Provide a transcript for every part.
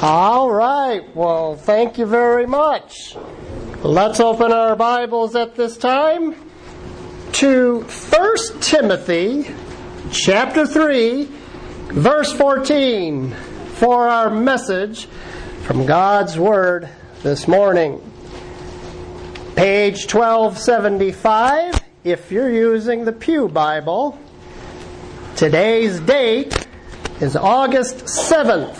All right. Well, thank you very much. Let's open our Bibles at this time to 1 Timothy chapter 3, verse 14 for our message from God's Word this morning. Page 1275 if you're using the Pew Bible. Today's date is August 7th,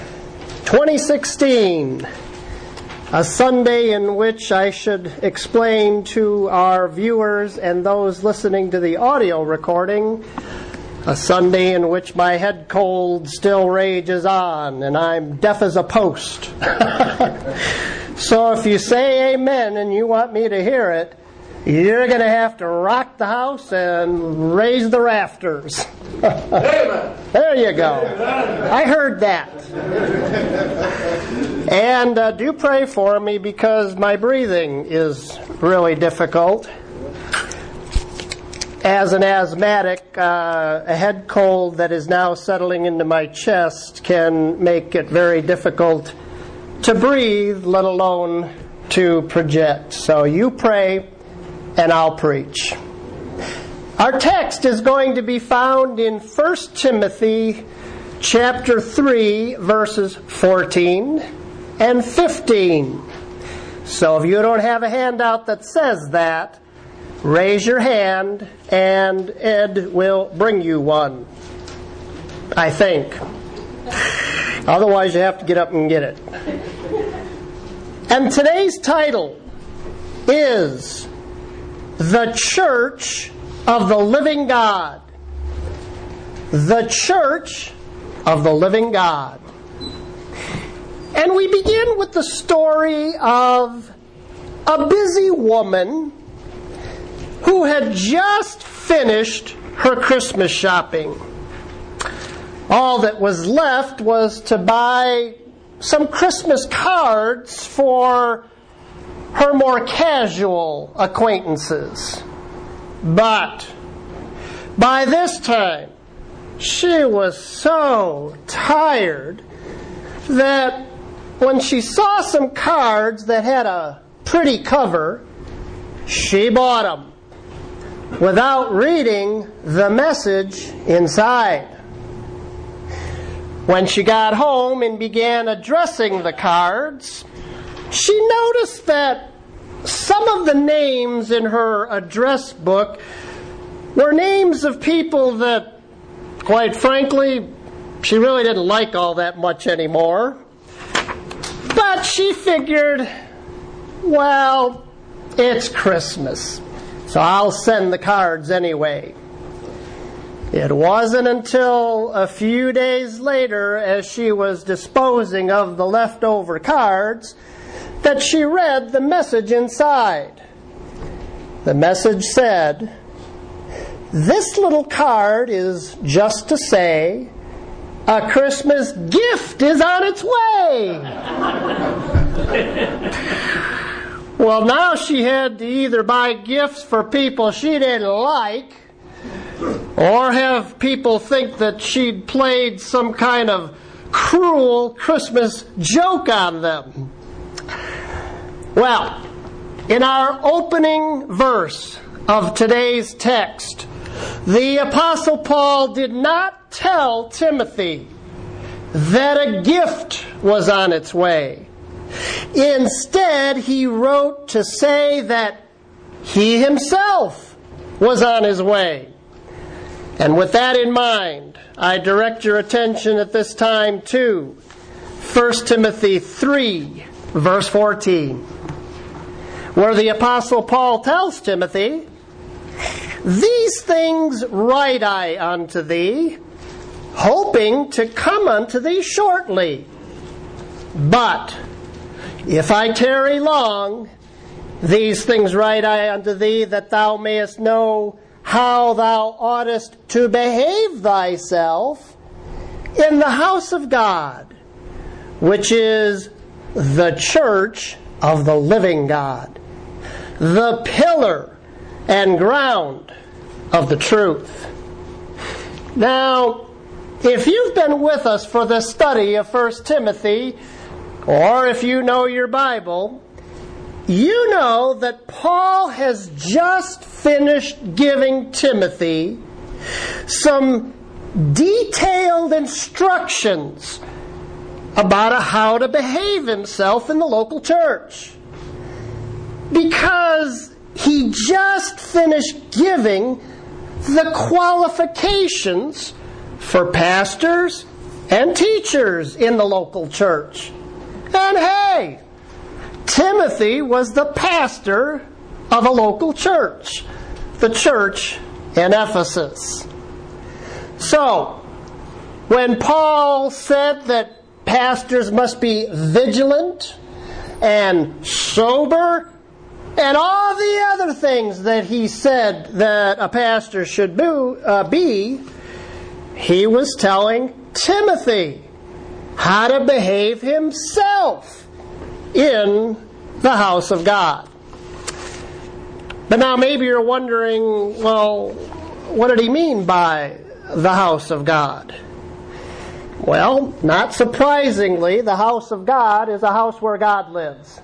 2016, a Sunday in which I should explain to our viewers and those listening to the audio recording, a Sunday in which my head cold still rages on and I'm deaf as a post. So if you say amen and you want me to hear it, you're going to have to rock the house and raise the rafters. There you go. I heard that. And do pray for me because my breathing is really difficult. As an asthmatic, a head cold that is now settling into my chest can make it very difficult to breathe, let alone to project. So you pray and I'll preach. Our text is going to be found in 1 Timothy chapter 3, verses 14 and 15. So if you don't have a handout that says that, raise your hand and Ed will bring you one, I think. Otherwise you have to get up and get it. And today's title is The Church of the Living God. The Church of the Living God. And we begin with the story of a busy woman who had just finished her Christmas shopping. All that was left was to buy some Christmas cards for her more casual acquaintances. But by this time, she was so tired that when she saw some cards that had a pretty cover, she bought them without reading the message inside. When she got home and began addressing the cards, she noticed that some of the names in her address book were names of people that, quite frankly, she really didn't like all that much anymore. But she figured, well, it's Christmas, so I'll send the cards anyway. It wasn't until a few days later, as she was disposing of the leftover cards, that she read the message inside. The message said, "This little card is just to say, a Christmas gift is on its way." Well, now she had to either buy gifts for people she didn't like, or have people think that she'd played some kind of cruel Christmas joke on them. Well, in our opening verse of today's text, the Apostle Paul did not tell Timothy that a gift was on its way. Instead, he wrote to say that he himself was on his way. And with that in mind, I direct your attention at this time to 1 Timothy 3, verse 14, where the Apostle Paul tells Timothy, "These things write I unto thee, hoping to come unto thee shortly. But if I tarry long, these things write I unto thee, that thou mayest know how thou oughtest to behave thyself in the house of God, which is the church of the living God, the pillar and ground of the truth." Now, if you've been with us for the study of 1 Timothy, or if you know your Bible, you know that Paul has just finished giving Timothy some detailed instructions about how to behave himself in the local church. Because he just finished giving the qualifications for pastors and teachers in the local church. And hey, Timothy was the pastor of a local church, the church in Ephesus. So, when Paul said that pastors must be vigilant and sober, and all the other things that he said that a pastor should be, he was telling Timothy how to behave himself in the house of God. But now maybe you're wondering, well, what did he mean by the house of God? Well, not surprisingly, the house of God is a house where God lives.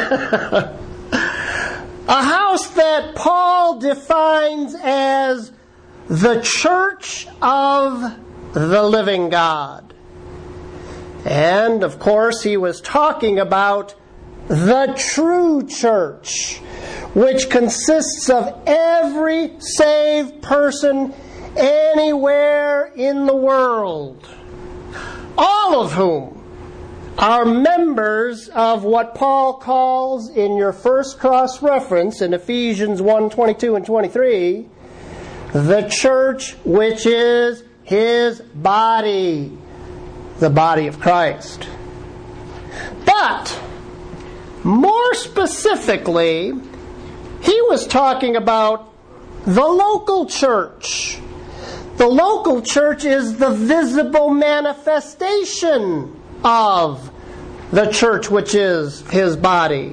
A house that Paul defines as the church of the living God. And, of course, he was talking about the true church, which consists of every saved person anywhere in the world, all of whom are members of what Paul calls in your first cross-reference in Ephesians 1:22 and 23, the church which is his body, the body of Christ. But, more specifically, he was talking about the local church. The local church is the visible manifestation of the church which is his body.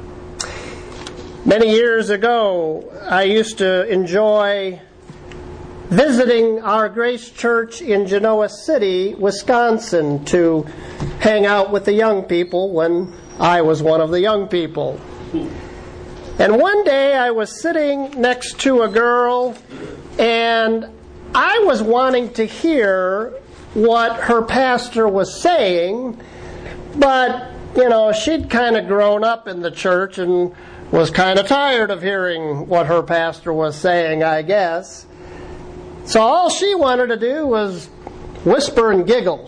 Many years ago, I used to enjoy visiting our Grace Church in Genoa City, Wisconsin, to hang out with the young people when I was one of the young people. And one day I was sitting next to a girl, and I was wanting to hear what her pastor was saying, but, she'd kind of grown up in the church and was kind of tired of hearing what her pastor was saying, I guess. So all she wanted to do was whisper and giggle.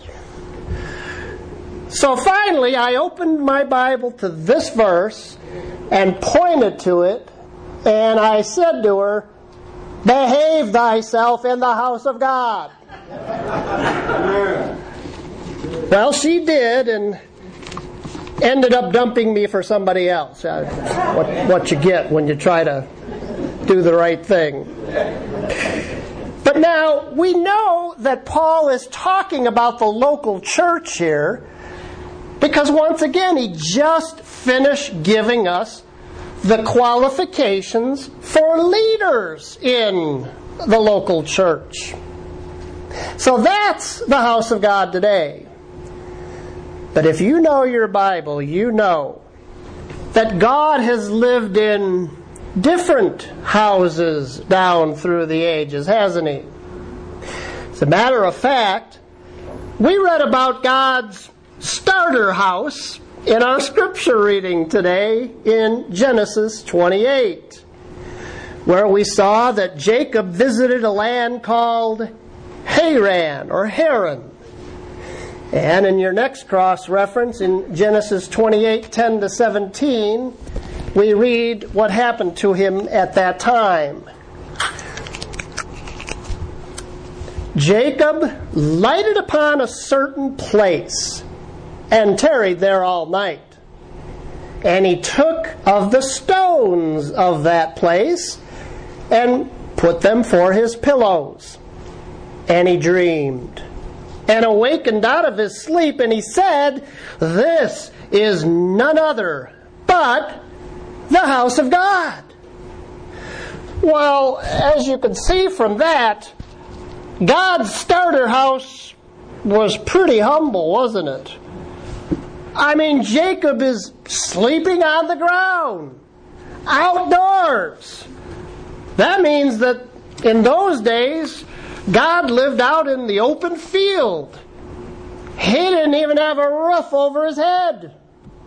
So finally, I opened my Bible to this verse and pointed to it, and I said to her, "Behave thyself in the house of God." Well, she did, and ended up dumping me for somebody else. What you get when you try to do the right thing. But now, we know that Paul is talking about the local church here, because once again, he just finished giving us the qualifications for leaders in the local church. So that's the house of God today. But if you know your Bible, you know that God has lived in different houses down through the ages, hasn't he? As a matter of fact, we read about God's starter house in our scripture reading today in Genesis 28, where we saw that Jacob visited a land called Haran or Haran. And in your next cross-reference in Genesis 28:10 to 17, we read what happened to him at that time. Jacob lighted upon a certain place and tarried there all night. And he took of the stones of that place and put them for his pillows. And he dreamed, and awakened out of his sleep, and he said, "This is none other but the house of God." Well, as you can see from that, God's starter house was pretty humble, wasn't it? I mean, Jacob is sleeping on the ground, outdoors. That means that in those days, God lived out in the open field. He didn't even have a roof over his head.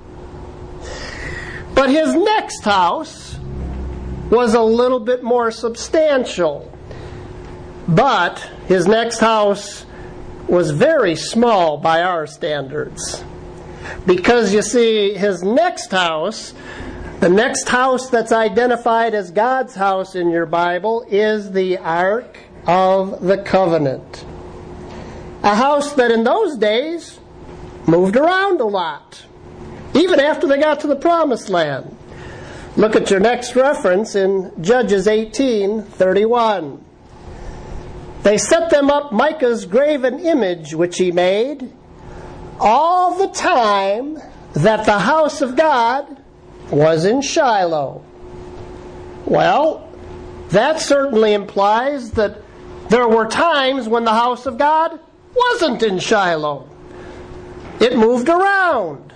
But his next house was a little bit more substantial. But his next house was very small by our standards. Because you see, his next house, the next house that's identified as God's house in your Bible, is the Ark of the Covenant. A house that in those days moved around a lot, even after they got to the Promised Land. Look at your next reference in Judges 18:31. They set them up Micah's graven image which he made, all the time that the house of God was in Shiloh. Well, that certainly implies that there were times when the house of God wasn't in Shiloh. It moved around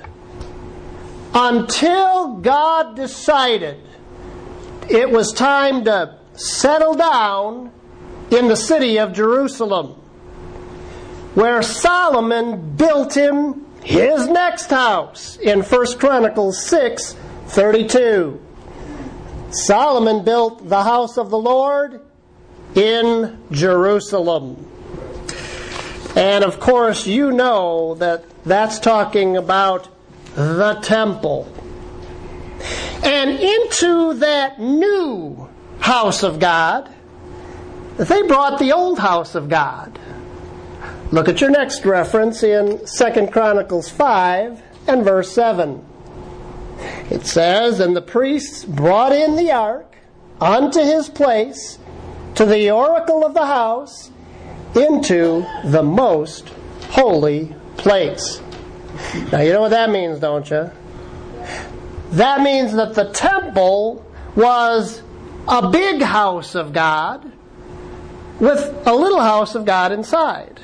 until God decided it was time to settle down in the city of Jerusalem, where Solomon built him his next house in 1 Chronicles 6:32. Solomon built the house of the Lord in Jerusalem. And of course, you know that that's talking about the temple. And into that new house of God, they brought the old house of God. Look at your next reference in 2 Chronicles 5 and verse 7. It says, "And the priests brought in the ark unto his place, to the oracle of the house, into the most holy place." Now you know what that means, don't you? That means that the temple was a big house of God with a little house of God inside.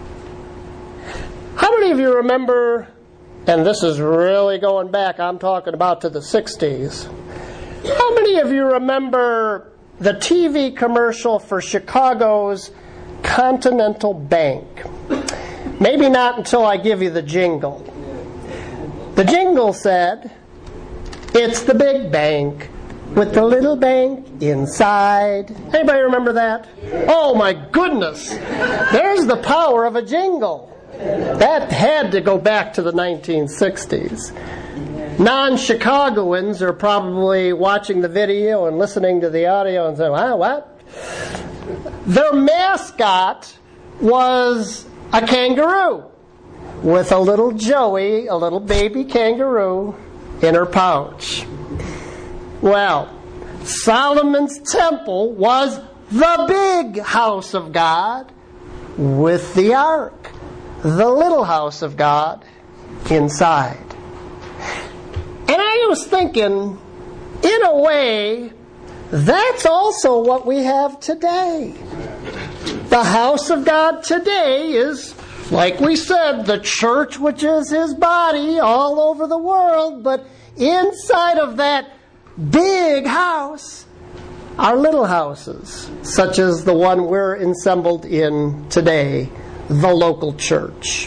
How many of you remember, and this is really going back, I'm talking about to the 60s. How many of you remember the TV commercial for Chicago's Continental Bank? Maybe not until I give you the jingle. The jingle said, "It's the big bank with the little bank inside." Anybody remember that? Oh my goodness! There's the power of a jingle. That had to go back to the 1960s. Non-Chicagoans are probably watching the video and listening to the audio and saying, "Wow, what?" Their mascot was a kangaroo with a little Joey, a little baby kangaroo, in her pouch. Well, Solomon's temple was the big house of God with the ark, the little house of God, inside. And I was thinking, in a way, that's also what we have today. The house of God today is, like we said, the church, which is his body all over the world. But inside of that big house are little houses, such as the one we're assembled in today, the local church.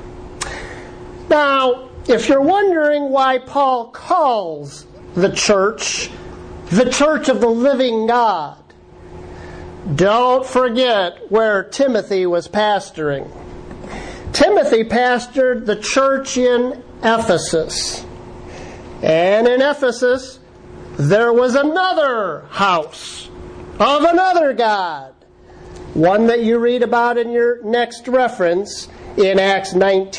Now, if you're wondering why Paul calls the church of the living God, don't forget where Timothy was pastoring. Timothy pastored the church in Ephesus. And in Ephesus, there was another house of another God. One that you read about in your next reference in Acts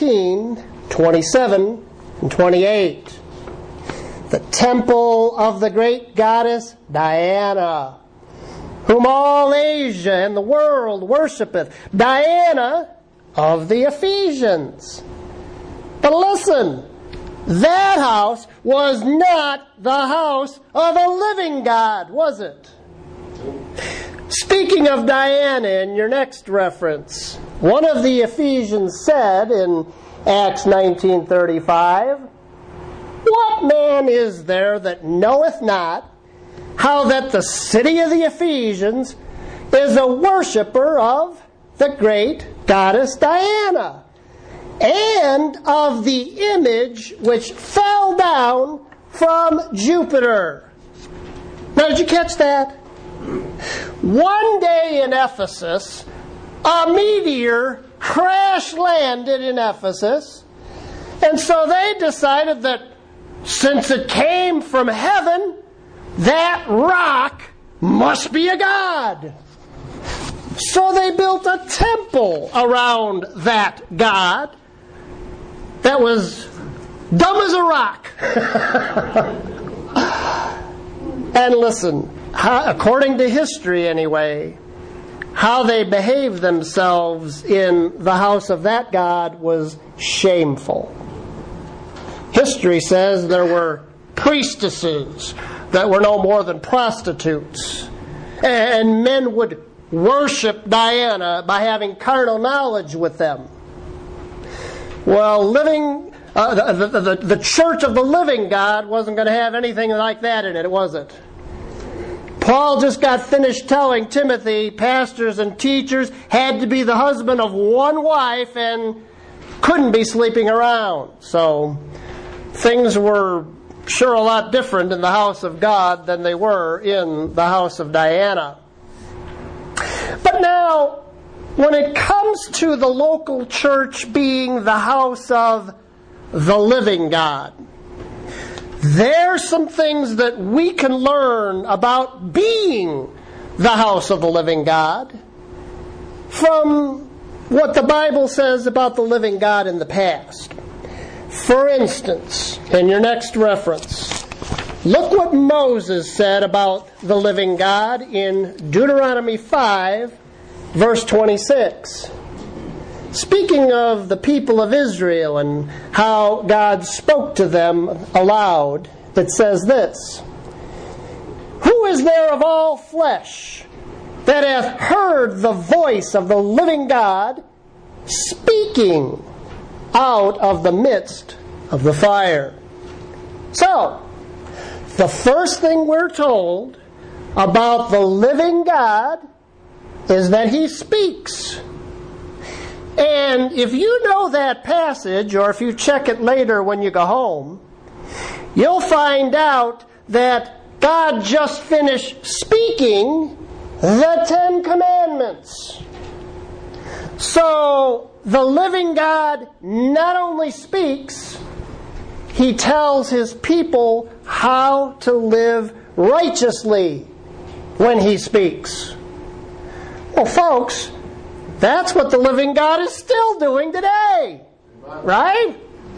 19:27 and 28. The temple of the great goddess Diana, whom all Asia and the world worshipeth. Diana of the Ephesians. But listen, that house was not the house of a living God, was it? Speaking of Diana in your next reference, one of the Ephesians said in Acts 19:35, "What man is there that knoweth not how that the city of the Ephesians is a worshipper of the great goddess Diana, and of the image which fell down from Jupiter." Now, did you catch that? One day in Ephesus, a meteor crash landed in Ephesus, and so they decided that since it came from heaven, that rock must be a god. So they built a temple around that god that was dumb as a rock. And listen, according to history anyway, how they behaved themselves in the house of that god was shameful. History says there were priestesses that were no more than prostitutes, and men would worship Diana by having carnal knowledge with them. Well, the church of the living God wasn't going to have anything like that in it, was it? Paul just got finished telling Timothy pastors and teachers had to be the husband of one wife and couldn't be sleeping around. So things were sure a lot different in the house of God than they were in the house of Diana. But now, when it comes to the local church being the house of the living God, there's some things that we can learn about being the house of the living God from what the Bible says about the living God in the past. For instance, in your next reference, look what Moses said about the living God in Deuteronomy 5, verse 26. Speaking of the people of Israel and how God spoke to them aloud, it says this: "Who is there of all flesh that hath heard the voice of the living God speaking out of the midst of the fire?" So, the first thing we're told about the living God is that He speaks. And if you know that passage, or if you check it later when you go home, you'll find out that God just finished speaking the Ten Commandments. So, the living God not only speaks, He tells His people how to live righteously when He speaks. Well, folks, that's what the living God is still doing today. Right?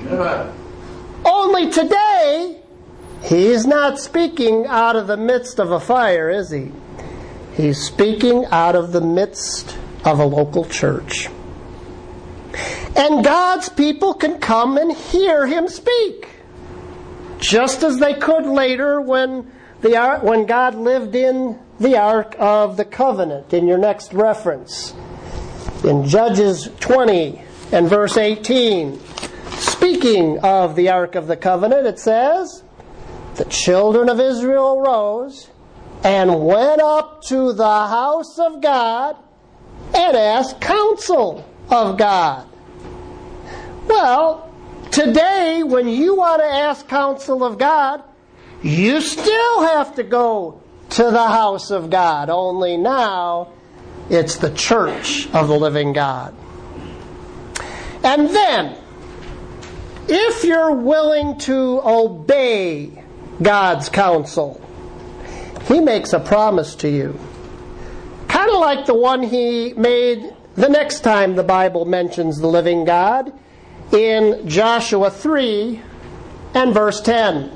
Only today, He's not speaking out of the midst of a fire, is He? He's speaking out of the midst of a local church. And God's people can come and hear Him speak, just as they could later when God lived in the Ark of the Covenant, in your next reference. In Judges 20 and verse 18, speaking of the Ark of the Covenant, it says, "The children of Israel rose and went up to the house of God and asked counsel of God." Well, today when you want to ask counsel of God, you still have to go to the house of God, only now it's the church of the living God. And then, if you're willing to obey God's counsel, He makes a promise to you. Kind of like the one He made the next time the Bible mentions the living God, in Joshua 3 and verse 10.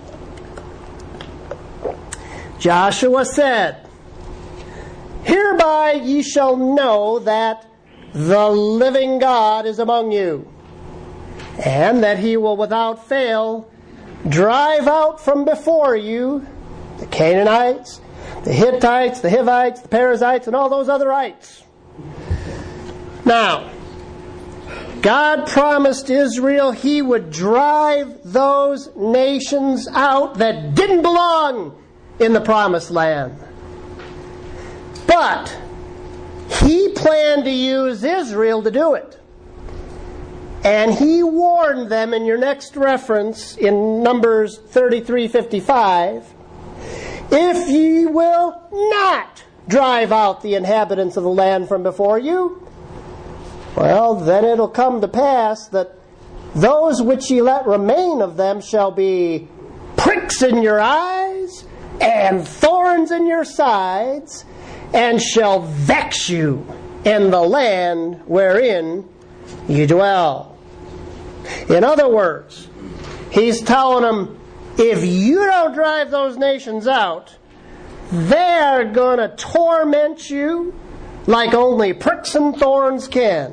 Joshua said, "Hereby ye shall know that the living God is among you, and that He will without fail drive out from before you the Canaanites, The Hittites, the Hivites, the Perizzites, and all those other ites. Now, God promised Israel He would drive those nations out that didn't belong in the promised land. But He planned to use Israel to do it. And He warned them in your next reference in Numbers 33:55, if ye will not drive out the inhabitants of the land from before you, well, then it'll come to pass that those which ye let remain of them shall be pricks in your eyes and thorns in your sides, and shall vex you in the land wherein you dwell. In other words, He's telling them, if you don't drive those nations out, they're going to torment you like only pricks and thorns can.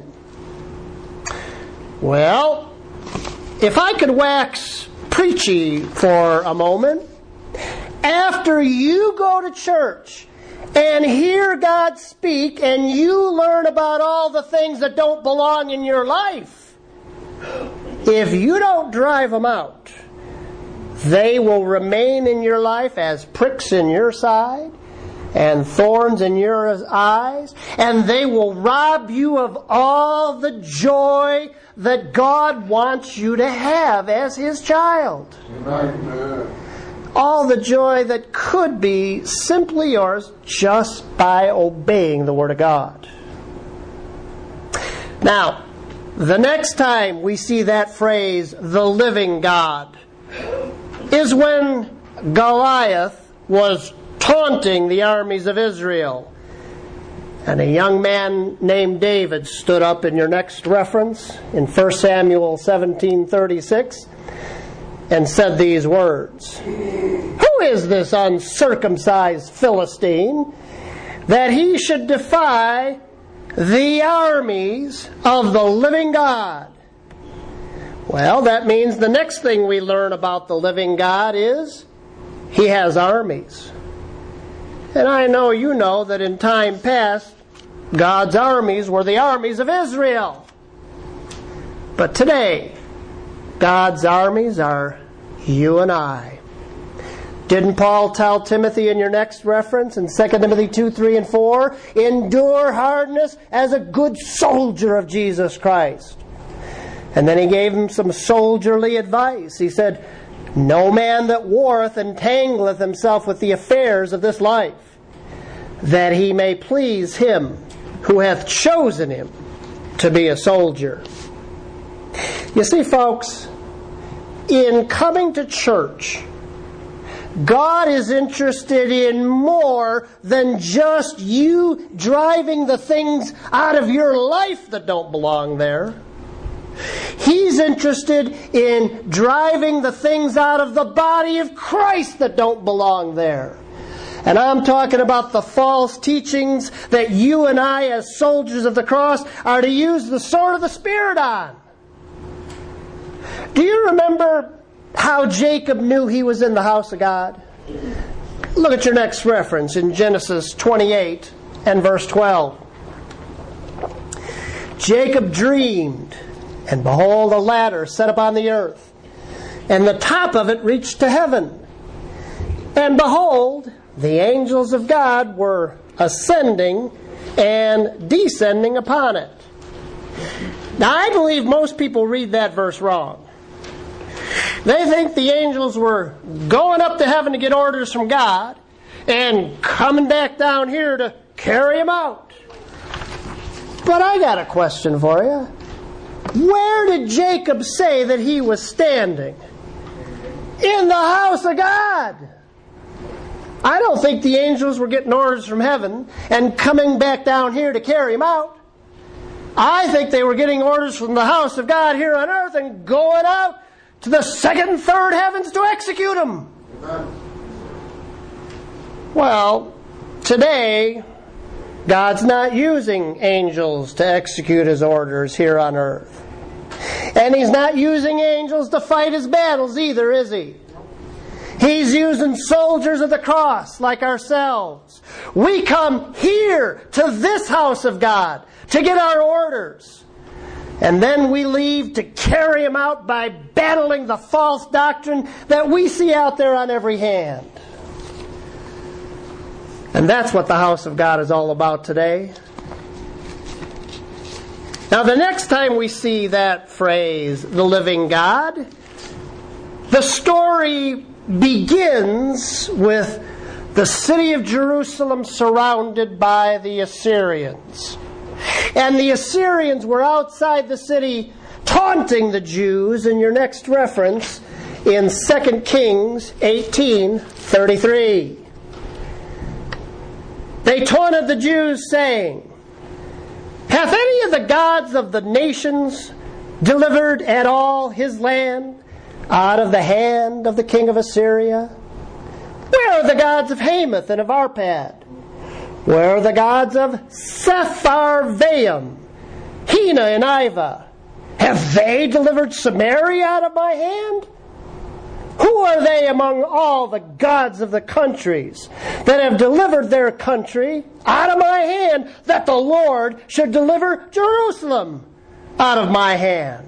Well, if I could wax preachy for a moment, after you go to church and hear God speak and you learn about all the things that don't belong in your life, if you don't drive them out, they will remain in your life as pricks in your side and thorns in your eyes, and they will rob you of all the joy that God wants you to have as His child. Amen. All the joy that could be simply yours just by obeying the Word of God. Now, the next time we see that phrase, the living God, is when Goliath was taunting the armies of Israel. And a young man named David stood up in your next reference in 1 Samuel 17:36 and said these words, who is this uncircumcised Philistine that he should defy the armies of the living God? Well, that means the next thing we learn about the living God is He has armies. And I know you know that in time past, God's armies were the armies of Israel. But today, God's armies are you and I. Didn't Paul tell Timothy in your next reference in 2 Timothy 2, 3, and 4, endure hardness as a good soldier of Jesus Christ? And then he gave him some soldierly advice. He said, no man that warreth entangleth himself with the affairs of this life, that he may please him who hath chosen him to be a soldier. You see, folks, in coming to church, God is interested in more than just you driving the things out of your life that don't belong there. He's interested in driving the things out of the body of Christ that don't belong there. And I'm talking about the false teachings that you and I, as soldiers of the cross, are to use the sword of the Spirit on. Do you remember how Jacob knew he was in the house of God? Look at your next reference in Genesis 28 and verse 12. Jacob dreamed, and behold, a ladder set upon the earth, and the top of it reached to heaven. And behold, the angels of God were ascending and descending upon it. Now, I believe most people read that verse wrong. They think the angels were going up to heaven to get orders from God and coming back down here to carry them out. But I got a question for you. Where did Jacob say that he was standing? In the house of God. I don't think the angels were getting orders from heaven and coming back down here to carry him out. I think they were getting orders from the house of God here on earth and going out to the second and third heavens to execute him. Well, today, God's not using angels to execute His orders here on earth. And He's not using angels to fight His battles either, is He? He's using soldiers of the cross like ourselves. We come here to this house of God to get our orders. And then we leave to carry them out by battling the false doctrine that we see out there on every hand. And that's what the house of God is all about today. Now, the next time we see that phrase, the living God, the story begins with the city of Jerusalem surrounded by the Assyrians. And the Assyrians were outside the city taunting the Jews, in your next reference, in 2 Kings 18:33. They taunted the Jews, saying, "Hath any of the gods of the nations delivered at all his land out of the hand of the king of Assyria? Where are the gods of Hamath and of Arpad? Where are the gods of Sepharvaim, Hena and Ivah? Have they delivered Samaria out of my hand? Who are they among all the gods of the countries that have delivered their country out of my hand, that the Lord should deliver Jerusalem out of my hand?"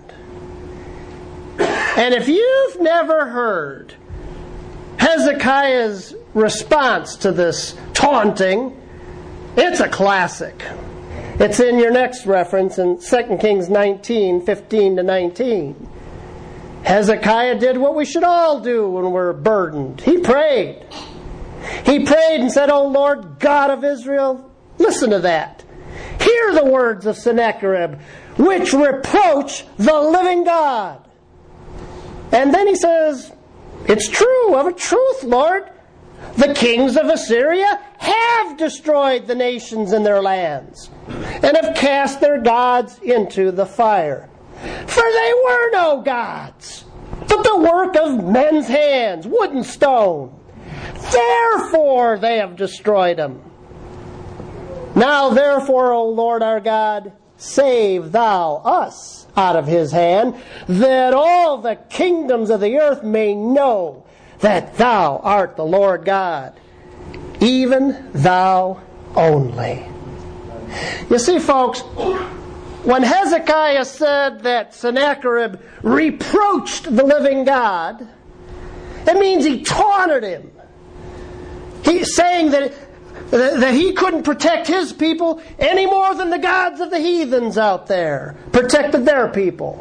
And if you've never heard Hezekiah's response to this taunting, it's a classic. It's in your next reference in 2 Kings 19:15-19. Hezekiah did what we should all do when we're burdened. He prayed. He prayed and said, "O Lord God of Israel, listen to that. Hear the words of Sennacherib, which reproach the living God." And then he says, "It's true, of a truth, Lord. The kings of Assyria have destroyed the nations and their lands, and have cast their gods into the fire. For they were no gods, but the work of men's hands, wood and stone. Therefore they have destroyed them. Now therefore, O Lord our God, save thou us out of his hand, that all the kingdoms of the earth may know that thou art the Lord God, even thou only." You see, folks, when Hezekiah said that Sennacherib reproached the living God, it means he taunted him. He's saying that he couldn't protect his people any more than the gods of the heathens out there protected their people.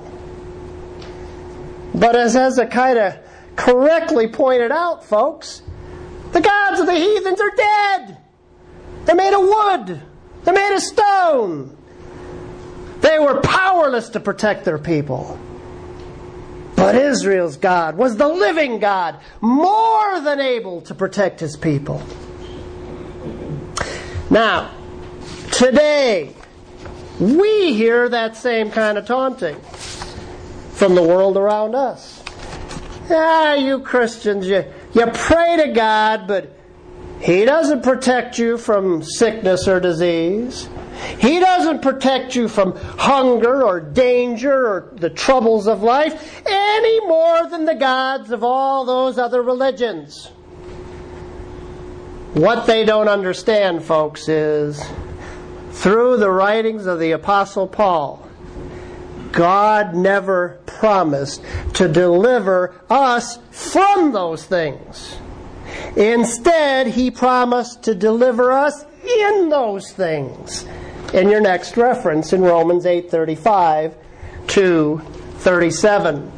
But as Hezekiah correctly pointed out, folks, the gods of the heathens are dead. They're made of wood. They're made of stone. They were powerless to protect their people. But Israel's God was the living God, more than able to protect his people. Now, today, we hear that same kind of taunting from the world around us. You Christians, you pray to God, but He doesn't protect you from sickness or disease. He doesn't protect you from hunger or danger or the troubles of life any more than the gods of all those other religions. What they don't understand, folks, is through the writings of the Apostle Paul, God never promised to deliver us from those things. Instead, He promised to deliver us in those things. In your next reference in Romans 8:35-37.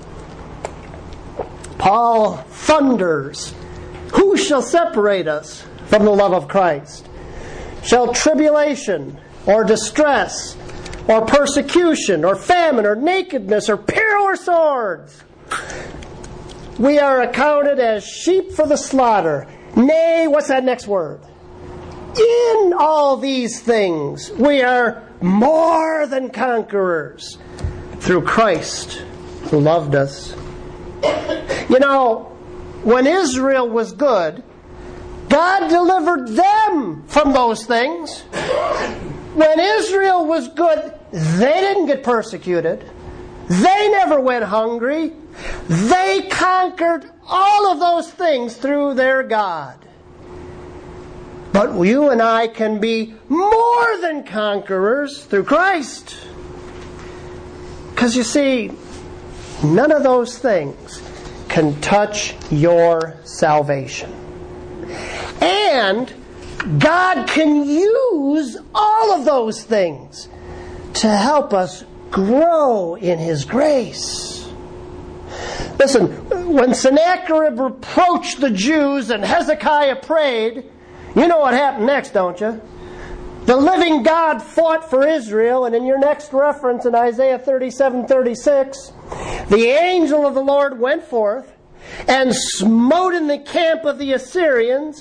Paul thunders, "Who shall separate us from the love of Christ? Shall tribulation or distress or persecution or famine or nakedness or peril or swords? We are accounted as sheep for the slaughter. Nay," what's that next word? "In all these things we are more than conquerors through Christ who loved us." You know, when Israel was good, God delivered them from those things. When Israel was good, they didn't get persecuted. They never went hungry. They conquered all of those things through their God. But you and I can be more than conquerors through Christ. Because you see, none of those things can touch your salvation. And God can use all of those things to help us grow in His grace. Listen, when Sennacherib reproached the Jews and Hezekiah prayed, you know what happened next, don't you? The living God fought for Israel, and in your next reference in Isaiah 37:36, the angel of the Lord went forth and smote in the camp of the Assyrians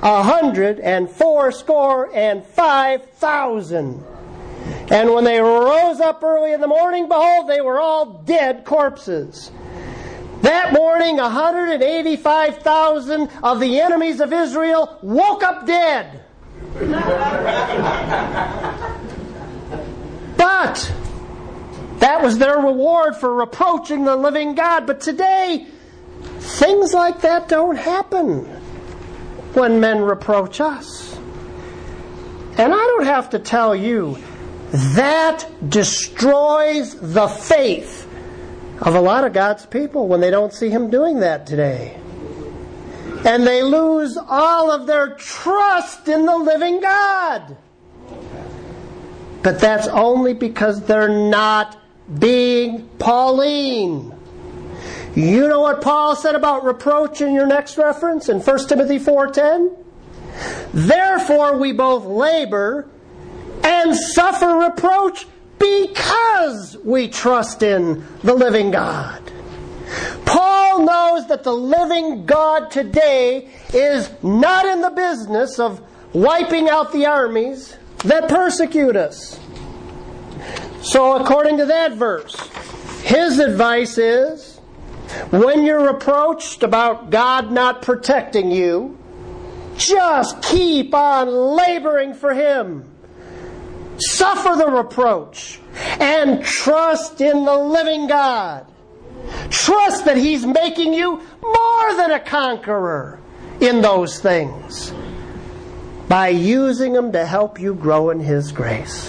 185,000. And when they rose up early in the morning, behold, they were all dead corpses. That morning, 185,000 of the enemies of Israel woke up dead. But that was their reward for reproaching the living God. But today, things like that don't happen when men reproach us. And I don't have to tell you, that destroys the faith of a lot of God's people when they don't see Him doing that today. And they lose all of their trust in the living God. But that's only because they're not being Pauline. You know what Paul said about reproach in your next reference in 1 Timothy 4:10? Therefore we both labor and suffer reproach because we trust in the living God. Paul knows that the living God today is not in the business of wiping out the armies that persecute us. So according to that verse, his advice is, when you're reproached about God not protecting you, just keep on laboring for Him. Suffer the reproach and trust in the living God. Trust that He's making you more than a conqueror in those things by using them to help you grow in His grace.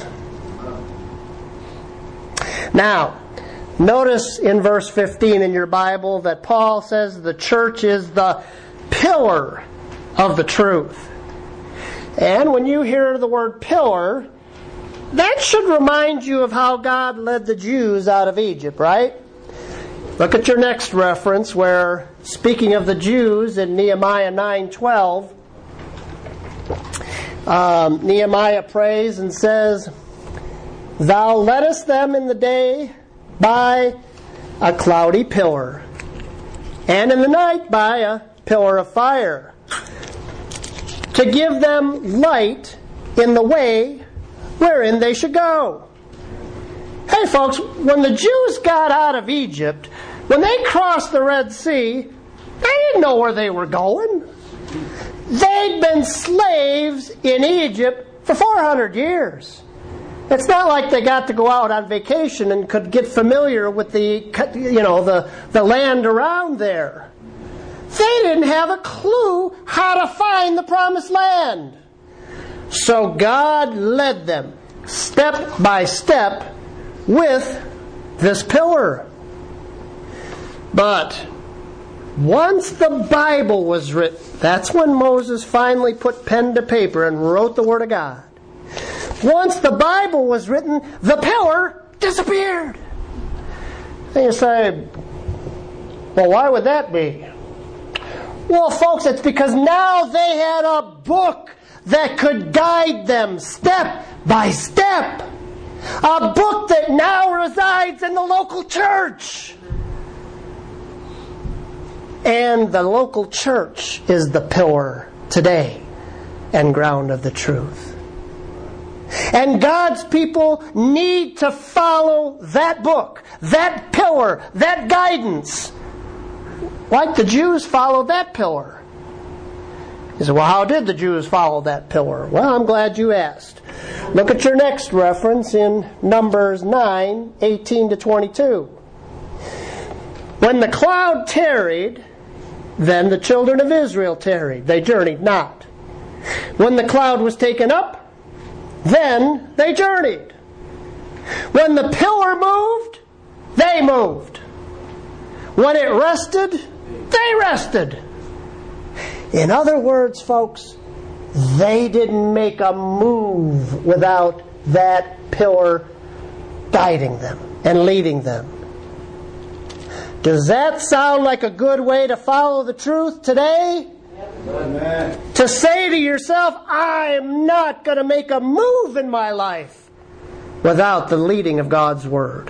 Now, notice in verse 15 in your Bible that Paul says the church is the pillar of the truth. And when you hear the word pillar, that should remind you of how God led the Jews out of Egypt, right? Look at your next reference where, speaking of the Jews in Nehemiah 9:12, Nehemiah prays and says, Thou leddest them in the day by a cloudy pillar, and in the night by a pillar of fire, to give them light in the way wherein they should go. Hey folks, when the Jews got out of Egypt, when they crossed the Red Sea, they didn't know where they were going. They'd been slaves in Egypt for 400 years. It's not like they got to go out on vacation and could get familiar with the land around there. They didn't have a clue how to find the promised land. So God led them step by step with this pillar. But once the Bible was written, that's when Moses finally put pen to paper and wrote the Word of God. Once the Bible was written, the pillar disappeared. And you say, well, why would that be? Well, folks, it's because now they had a book that could guide them step by step. A book that now resides in the local church. And the local church is the pillar today and ground of the truth. And God's people need to follow that book, that pillar, that guidance, like the Jews followed that pillar. You say, well, how did the Jews follow that pillar? Well, I'm glad you asked. Look at your next reference in Numbers 9:18-22. When the cloud tarried, then the children of Israel tarried. They journeyed not. When the cloud was taken up, then they journeyed. When the pillar moved, they moved. When it rested, they rested. In other words, folks, they didn't make a move without that pillar guiding them and leading them. Does that sound like a good way to follow the truth today? Amen. To say to yourself, I'm not going to make a move in my life without the leading of God's Word.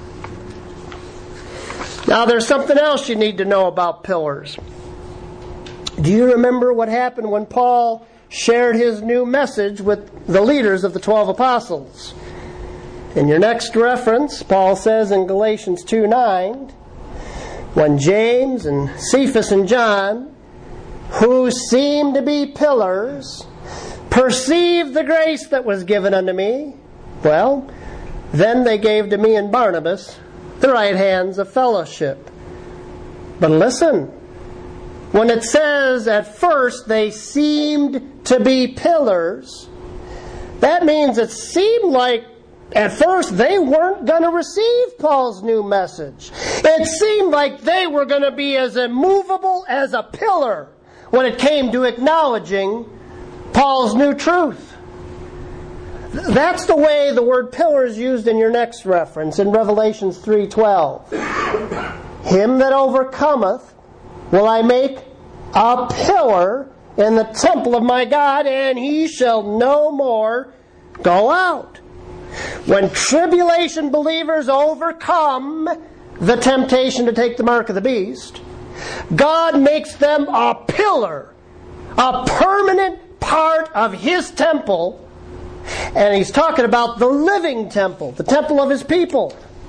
Now there's something else you need to know about pillars. Do you remember what happened when Paul shared his new message with the leaders of the 12 apostles? In your next reference, Paul says in Galatians 2:9, when James and Cephas and John, who seemed to be pillars, perceived the grace that was given unto me, well, then they gave to me and Barnabas the right hands of fellowship. But listen, when it says at first they seemed to be pillars, that means it seemed like at first they weren't going to receive Paul's new message. It seemed like they were going to be as immovable as a pillar when it came to acknowledging Paul's new truth. That's the way the word pillar is used in your next reference in Revelations 3:12. Him that overcometh will I make a pillar in the temple of my God, and he shall no more go out. When tribulation believers overcome the temptation to take the mark of the beast, God makes them a pillar, a permanent part of His temple. And He's talking about the living temple, the temple of His people.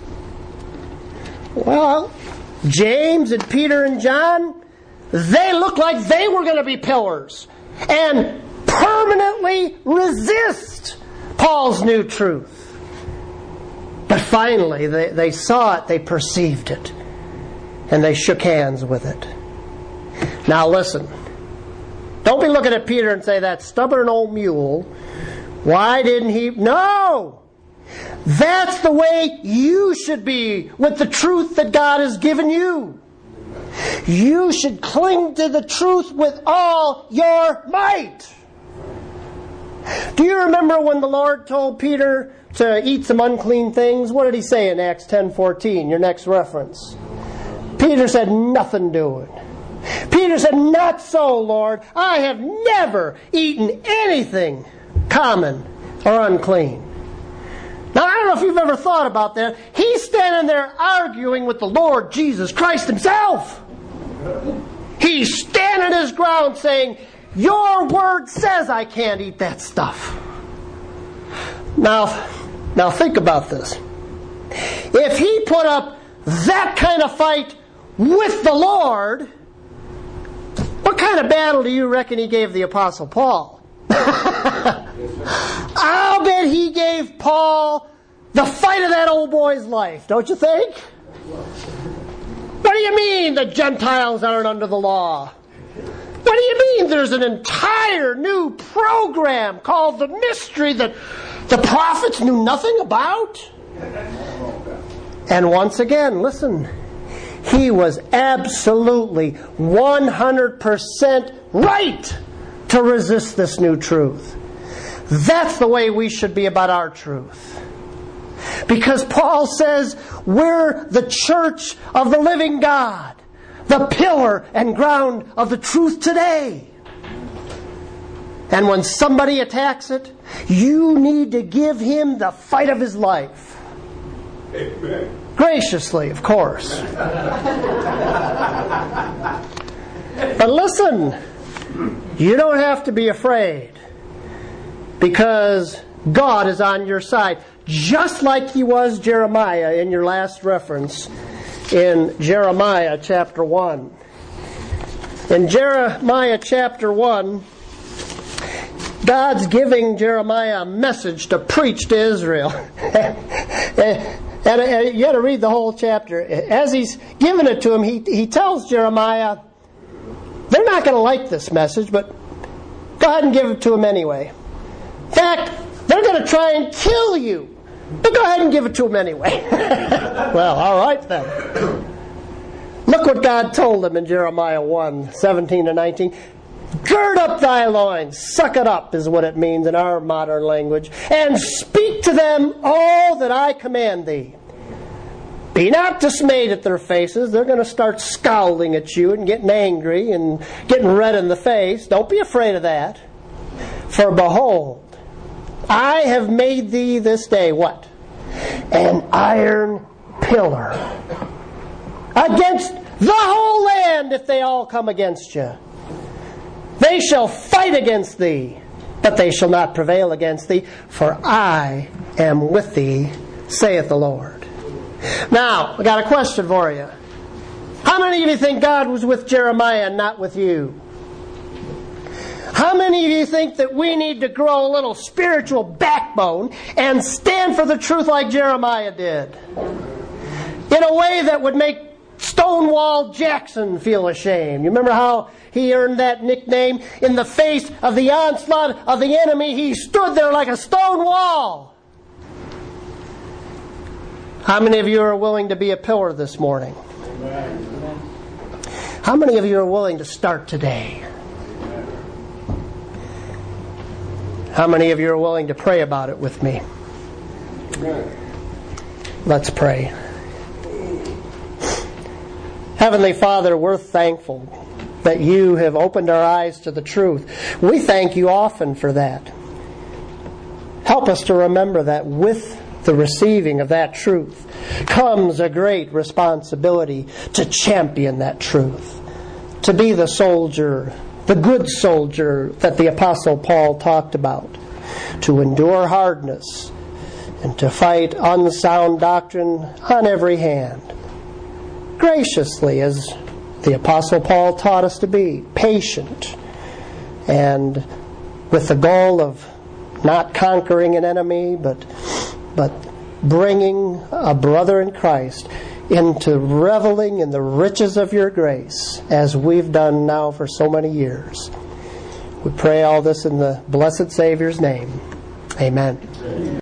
Well, James and Peter and John, they looked like they were going to be pillars and permanently resist Paul's new truth. But finally, they saw it, they perceived it, and they shook hands with it. Now listen, don't be looking at Peter and say, that stubborn old mule, why didn't he? No! That's the way you should be with the truth that God has given you. You should cling to the truth with all your might. Do you remember when the Lord told Peter to eat some unclean things? What did He say in Acts 10:14, your next reference? Peter said, nothing doing. Peter said, not so, Lord. I have never eaten anything common or unclean. Now, I don't know if you've ever thought about that. He's standing there arguing with the Lord Jesus Christ Himself. He's standing his ground saying, your word says I can't eat that stuff. Now think about this. If he put up that kind of fight with the Lord, what kind of battle do you reckon he gave the Apostle Paul? I'll bet he gave Paul the fight of that old boy's life, don't you think? What do you mean the Gentiles aren't under the law? What do you mean there's an entire new program called the mystery that the prophets knew nothing about? And once again, listen, he was absolutely 100% right to resist this new truth. That's the way we should be about our truth. Because Paul says we're the church of the living God, the pillar and ground of the truth today. And when somebody attacks it, you need to give him the fight of his life. Amen. Graciously, of course. But listen, you don't have to be afraid, because God is on your side, just like He was Jeremiah in your last reference in Jeremiah chapter 1. In Jeremiah chapter 1, God's giving Jeremiah a message to preach to Israel. And you got to read the whole chapter. As he's giving it to him, he tells Jeremiah, they're not going to like this message, but go ahead and give it to them anyway. In fact, they're going to try and kill you, but go ahead and give it to them anyway. Well, all right then. Look what God told him in Jeremiah 1, 17 to 19. Gird up thy loins, suck it up is what it means in our modern language, and speak to them all that I command thee. Be not dismayed at their faces. They're going to start scowling at you and getting angry and getting red in the face. Don't be afraid of that. For behold, I have made thee this day, what? An iron pillar against the whole land if they all come against you. They shall fight against thee, but they shall not prevail against thee, for I am with thee, saith the Lord. Now, I got a question for you. How many of you think God was with Jeremiah and not with you? How many of you think that we need to grow a little spiritual backbone and stand for the truth like Jeremiah did? In a way that would make Stonewall Jackson feel ashamed. You remember how he earned that nickname? In the face of the onslaught of the enemy, he stood there like a stone wall. How many of you are willing to be a pillar this morning? How many of you are willing to start today? How many of you are willing to pray about it with me? Let's pray. Heavenly Father, we're thankful that you have opened our eyes to the truth. We thank you often for that. Help us to remember that with the receiving of that truth comes a great responsibility to champion that truth, to be the soldier, the good soldier that the Apostle Paul talked about, to endure hardness and to fight unsound doctrine on every hand. Graciously, as the Apostle Paul taught us to be, patient, and with the goal of not conquering an enemy, but bringing a brother in Christ into reveling in the riches of your grace, as we've done now for so many years. We pray all this in the blessed Savior's name. Amen.